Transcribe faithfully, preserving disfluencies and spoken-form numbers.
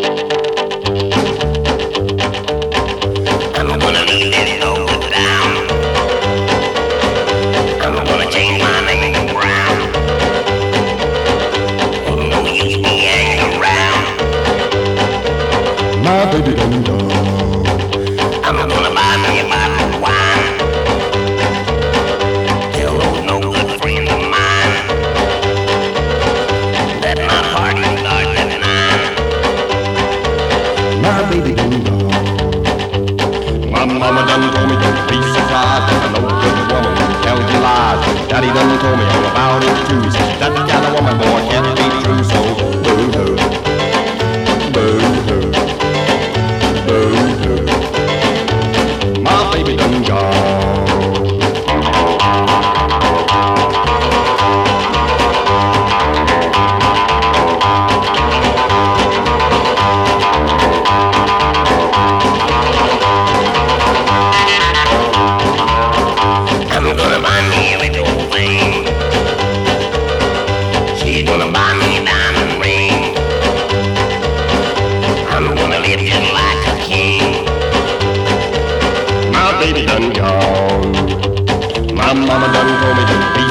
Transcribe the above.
I'm gonna leave this over down. I'm gonna change my name to Brown. Ain't no use me hanging around. My baby done gone. I'm gonna buy me a bottle of wine. Tell those no good friends of mine that my party starts at nine. My baby done gone. My mama done told me don't be surprised if a no good woman tells you lies. Daddy done told me all about it too. He said that kind of woman, boy, can't be true. So boo hoo, boo hoo, boo hoo. My baby done gone. I'm gonna buy me a little thing. She's gonna buy me a diamond ring. I'm gonna live just like a king. My baby done gone. My mama done told me to be